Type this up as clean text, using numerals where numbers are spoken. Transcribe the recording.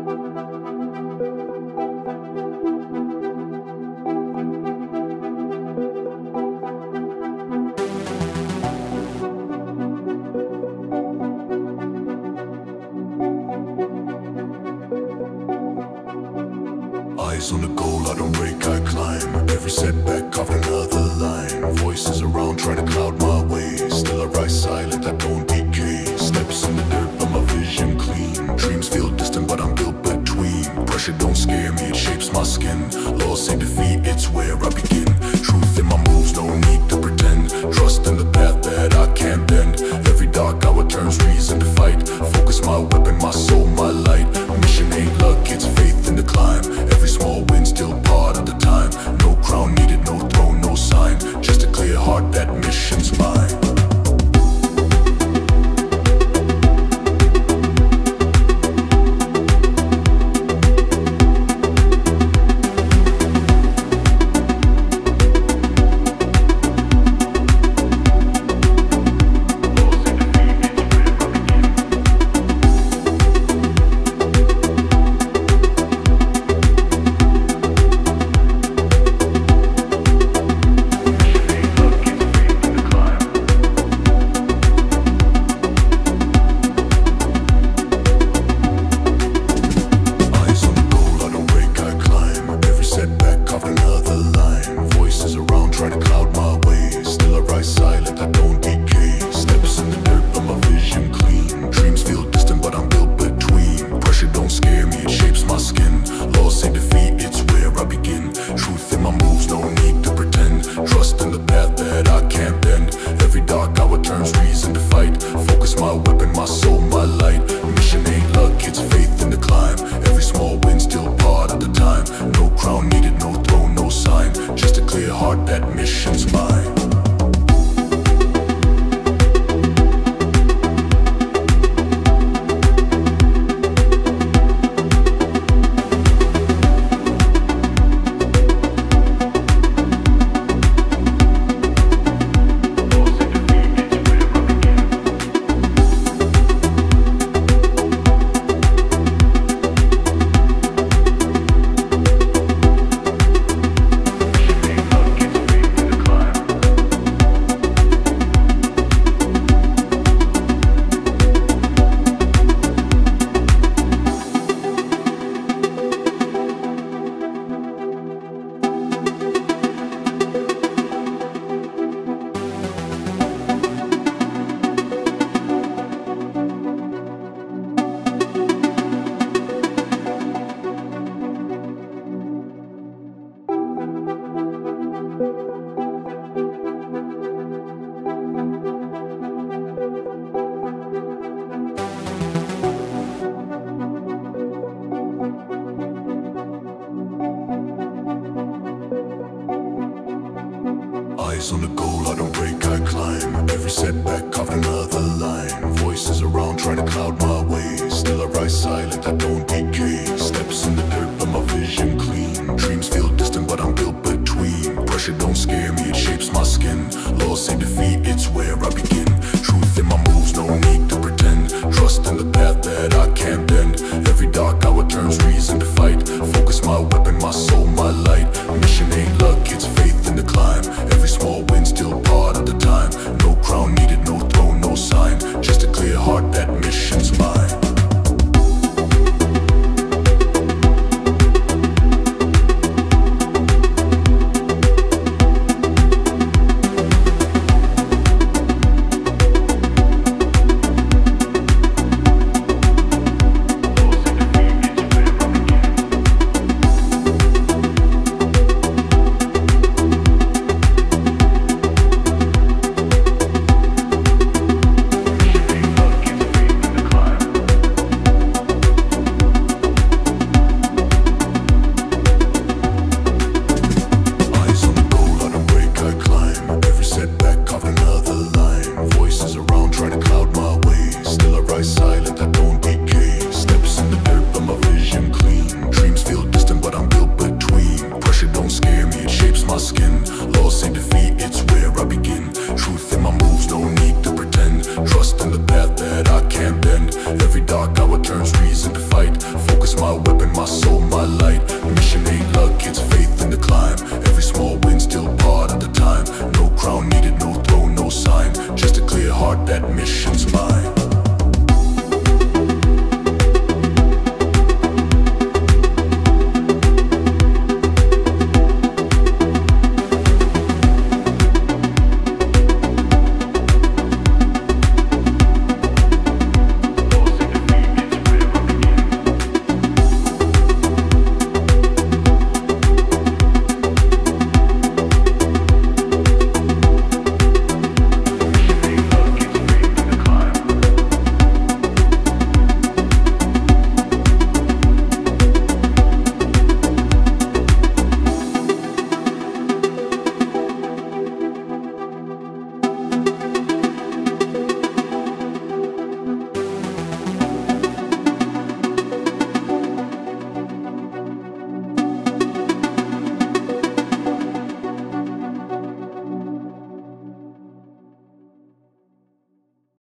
Eyes on the goal, I don't break, I climb. Every setback, carved another line. Voices around, trying to cloud my way. Still I rise silent, I don't decay. Steps in the dirt, but my vision clean. Dreams feel distant, but I'm built between. Pressure don't scare me, it shapes my skin. Loss and defeat, it's where I begin. Truth in my moves, no need to pretend. Trust in the path that I can't bend. Every dark hour turns reason to fight. Focus my weapon, my soul, my light. Mission ain't luck, it's faith in the climb. Every small win still part of the time. No crown needed, no throne, no sign. Just a clear heart, that mission's mine. Eyes on the goal, I don't break, I climb. Every setback, carved another line. Voices around, trying to cloud my way. Still I rise silent, I don't decay. Steps in the dirt, but my vision clean. Dreams feel distant, but I'm built between. Pressure don't scare me, it shapes my skin. Loss and defeat, it's where I begin. Truth in my moves, no need to pretend. Trust in the path that I can't bend. Every dark hour turns reason to fight. Focus my weapon, my soul, my light. Mission ain't luck, it's faith in the climb. Every small win still part of the time. No crown needed, no throne, no sign. Just a clear heart, that mission's mine. is my weapon, my soul, my light. Mission ain't luck, it's faith in the climb.